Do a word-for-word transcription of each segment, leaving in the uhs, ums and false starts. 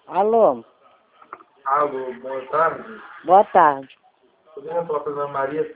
Alô? Alô, boa tarde. Boa tarde. Poderia falar com a dona Maria?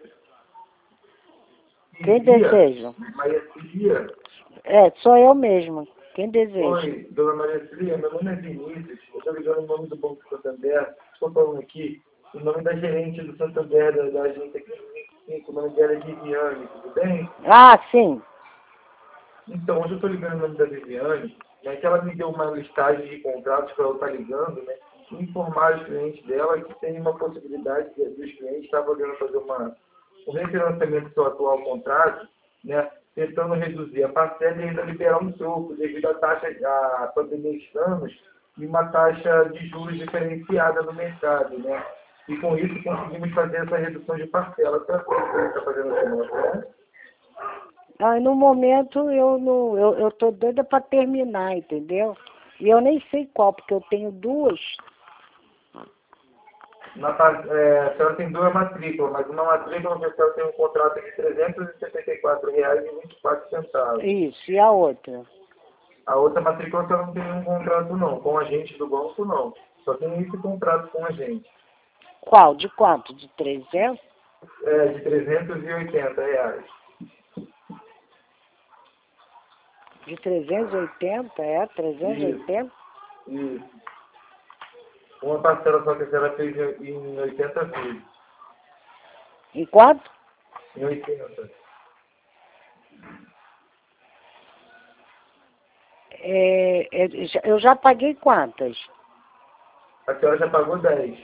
Quem Ciria? deseja? Maria Ciria? É, sou eu mesma. Quem deseja? Oi, dona Maria Ciria, meu nome é Vinícius. Eu estou ligando o nome do Banco Santander. Estou falando aqui o nome da gerente do Santander, da, da agência aqui do vinte e cinco. O nome dela é Viviane, tudo bem? Ah, sim. Então, hoje eu estou ligando o nome da Viviane, né, que ela me deu uma listagem de contratos para eu estar ligando, né, e informar os clientes dela que tem uma possibilidade de, dos clientes estar podendo fazer uma, um refinanciamento do seu atual contrato, né, tentando reduzir a parcela e ainda liberar um troco devido à taxa, à pandemia que estamos, e uma taxa de juros diferenciada no mercado, né? E com isso conseguimos fazer essa redução de parcela. Então, você está fazendo essa né? Ah, no momento eu não, eu, eu tô doida para terminar, entendeu? E eu nem sei qual, porque eu tenho duas. Na, pa- é, a senhora tem duas matrículas, mas uma matrícula a senhora tem um contrato de trezentos e setenta e quatro reais e vinte e quatro centavos. Isso, e a outra? A outra matrícula a senhora não tem nenhum contrato não, com a gente do banco não. Só tem esse contrato com a gente. Qual? De quanto? De trezentos? É, de trezentos e oitenta reais. De trezentos e oitenta, é? trezentos e oitenta? Isso, isso. Uma parcela só que a senhora fez em oitenta vezes. Em quanto? Em oitenta. É, é, já- eu já paguei quantas? A senhora já pagou dez.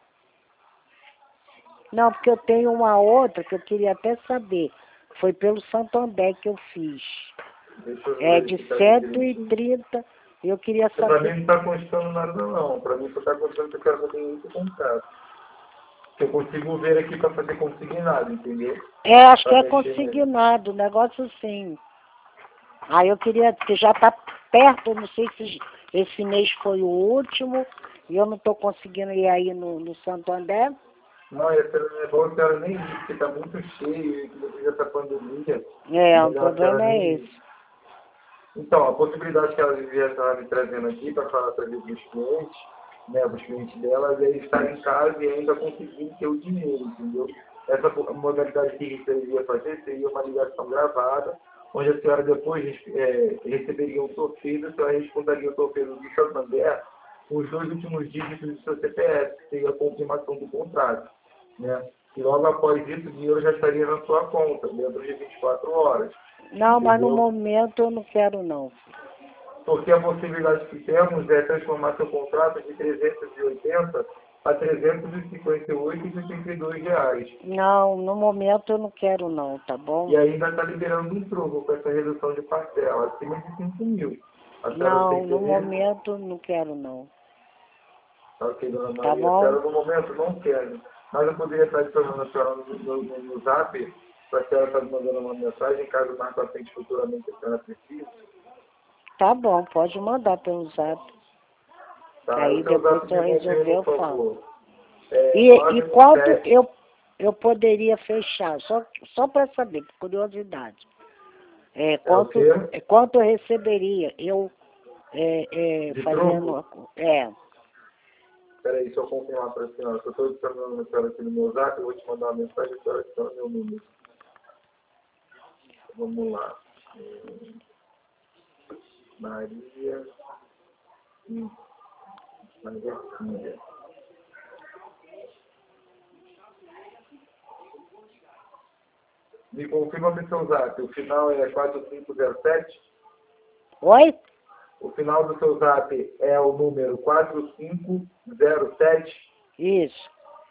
Não, porque eu tenho uma outra que eu queria até saber. Foi pelo Santander que eu fiz. Deixa eu É ver de aqui, tá aqui cento e direitinho. trinta. Eu queria Para mim saber. não está constando nada não. Para mim só está constando que eu quero fazer esse contrato. Que eu consigo ver aqui para fazer consignado, entendeu? É, acho que Para é mexer nele. consignado, negócio assim. Aí eu queria, que já está perto, eu não sei se esse mês foi o último, e eu não estou conseguindo ir aí no, no Santander. Não, e a senhora não é bom a senhora nem ir, porque está muito cheio e que depois dessa pandemia. É, o Melhor a senhora problema nem é ir. esse. Então, a possibilidade que ela devia estar me trazendo aqui para falar para os clientes, né, os clientes dela, é estar em casa e ainda conseguir ter o dinheiro, entendeu? Essa modalidade que você iria fazer seria uma ligação gravada, onde a senhora depois é, receberia um torpedo, a senhora responderia o torpedo do Santander com os dois últimos dígitos do seu C P F, que seria a confirmação do contrato, né? E logo após isso, o dinheiro já estaria na sua conta, dentro de vinte e quatro horas. Não, mas no Entendeu? momento eu não quero não. Porque a possibilidade que temos é transformar seu contrato de trezentos e oitenta a trezentos e cinquenta e oito e sessenta e dois reais. Não, no momento eu não quero não, tá bom? E ainda está liberando um troco com essa redução de parcela, acima de cinco mil. A senhora tem Não, no interesse? momento eu não quero não. Tá ok, dona Tá Maria. A bom? senhora no momento não quer. Mas eu poderia estar adicionando a senhora no, no, no, no zap, para a senhora estar mandando uma mensagem, caso mais para frente futuramente a senhora precise. Tá bom, pode mandar pelo zap. Tá? Aí O seu depois zap se eu me resolver confirma, eu por falo. favor. É E, e quanto nove um sete. eu, eu poderia fechar? Só, só para saber, por curiosidade. É, É o quanto, quê? é, quanto eu receberia? Eu é, é, De fazendo. troco? É, Espera aí, deixa eu confirmar para a senhora. Se eu estou adicionando a senhora aqui no meu zap, eu vou te mandar uma mensagem, a senhora adiciona meu número. Vamos lá. Hum, Maria. Hum, Maria Cília. Me confirma o seu zap. O final é quatro cinco zero sete. oi? O final do seu zap é o número quatro cinco zero sete. Isso.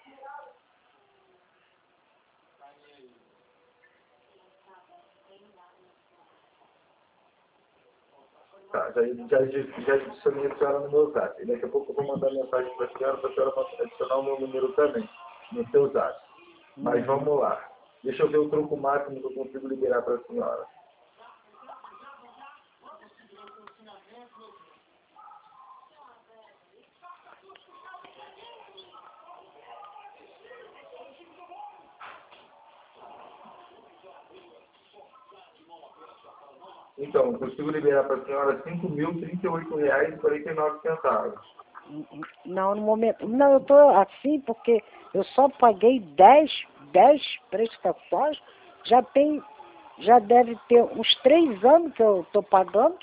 Tá, já, já, já adicionei a senhora no meu zap. E daqui a pouco eu vou mandar mensagem para a senhora, para a senhora adicionar o meu número também, no seu zap. Mas Uhum. vamos lá. Deixa eu ver o troco máximo que eu consigo liberar para a senhora. Então, eu consigo liberar para a senhora cinco mil e trinta e oito reais e quarenta e nove centavos. Não, no momento. Não, eu tô assim porque eu só paguei dez, dez prestações. Já tem, já deve ter uns três anos que eu tô pagando.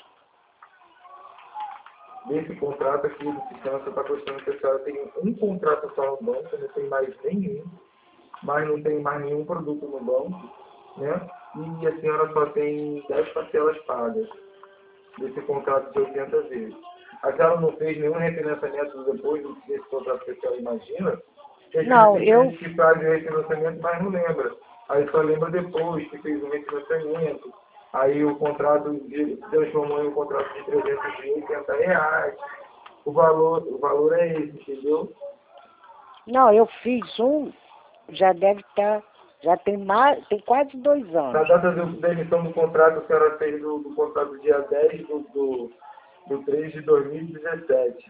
Desse contrato aqui do sistema, você está postando que a senhora tem um contrato só no banco, não tem mais nenhum, mas não tem mais nenhum produto no banco, né? E a senhora só tem dez parcelas pagas desse contrato de oitenta vezes. A senhora não fez nenhum refinanciamento depois desse contrato que a senhora imagina? Porque Não, tem eu... gente que faz o refinanciamento, mas não lembra. Aí só lembra depois que fez o refinanciamento. Aí o contrato de, transformou em um contrato de trezentos e oitenta reais. O valor, o valor é esse, entendeu? Não, eu fiz um, já deve estar, já tem mais, tem quase dois anos. Na data de- da emissão do contrato, a senhora fez do, do contrato dia dez do, do, do três de dois mil e dezessete.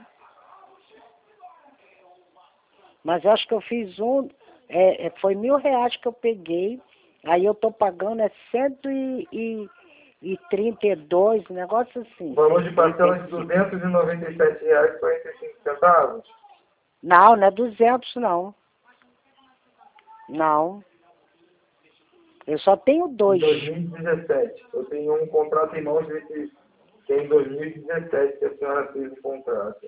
Mas eu acho que eu fiz um, é, é, foi mil reais que eu peguei, aí eu tô pagando é cento e trinta e dois, um negócio assim. O valor de parcela de duzentos e noventa e sete reais e quarenta e cinco centavos. Não, não é duzentos não. Não. Eu só tenho Em dois. dois mil e dezessete. Eu tenho um contrato em mãos desse, que é em dois mil e dezessete que a senhora fez o contrato.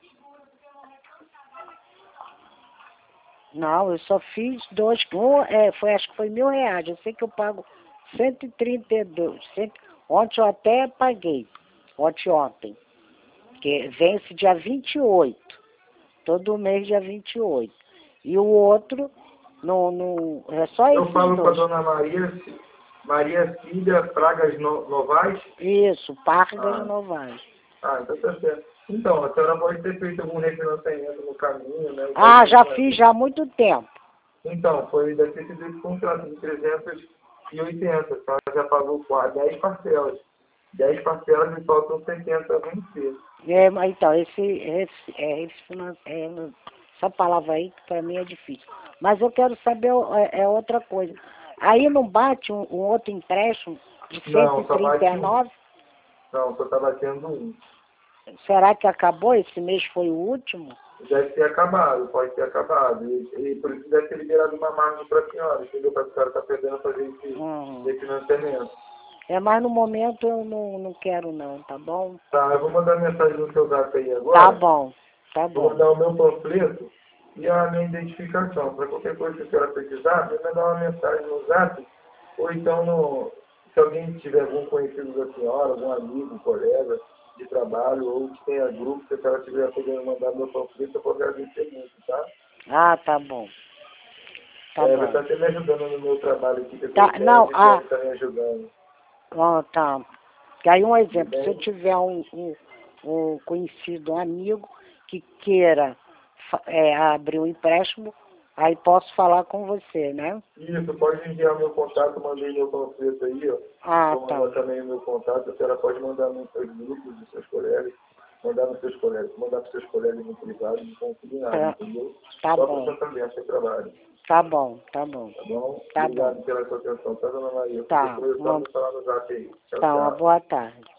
Não, eu só fiz dois. Um, é, foi, acho que foi mil reais. Eu sei que eu pago cento e trinta e dois. Cento, ontem eu até paguei. Ontem, ontem. Que vence dia vinte e oito. Todo mês dia vinte e oito. E o outro, no, no, é só Eu esses falo com a dois. dona Maria, Maria Cília Pragas no, Novaes. Isso, Pargas Ah. Novaes. Ah, então tá certo. Então, a senhora pode ter feito algum refinanciamento no caminho, né? Ah, Pode já ter- fiz já há muito tempo. Então, foi deve ter sido esse contrato de trezentos e oitenta. A senhora já pagou quase dez parcelas. dez parcelas e faltam setenta a vencer. É, mas então, esse, esse, é, esse finan- é, essa palavra aí que para mim é difícil. Mas eu quero saber é, é outra coisa. Aí não bate um, um outro empréstimo de Não, cento e só bate trinta e um. nove? Não, só está batendo um. Será que acabou? Esse mês foi o último? Deve ter acabado, pode ter acabado. E, e por isso deve ter liberado uma margem para a senhora, entendeu? Para a senhora estar perdendo fazer esse Hum. refinanciamento. É, mas no momento eu não, não quero não, tá bom? Tá, eu vou mandar mensagem no seu zap aí agora. Tá bom, tá Vou bom. mandar o meu panfleto e a minha identificação. Para qualquer coisa que a senhora precisar, me mandar uma mensagem no zap, ou então no, se alguém tiver algum conhecido da senhora, algum amigo, colega de trabalho, ou que tenha grupo, se a senhora estiver podendo mandar meu panfleto, eu vou agradecer muito, tá? Ah, tá bom. Tá É, vai bom. estar até me ajudando no meu trabalho aqui, que eu Tá, tenho não, ah, está me ajudando. ó, tá. Que aí um exemplo, Bem? se eu tiver um, um, um conhecido, um amigo que queira fa- é, abrir um empréstimo, aí posso falar com você, né? Isso, pode enviar meu contato, mandei meu panfleto aí, ó. Ah, Vou tá. mandar também o meu contato, a senhora pode mandar nos seus grupos dos seus colegas, mandar nos seus colegas, mandar para os seus colegas no privado, não consigo nada, Tá, entendeu? tá Só bom. para também seu trabalho, Tá bom, tá bom. tá bom? Tá Obrigado bom. pela sua atenção, tá, dona Maria? Tá, Depois eu uma, me falar no zap aí. Tchau, tá, uma tchau. boa tarde.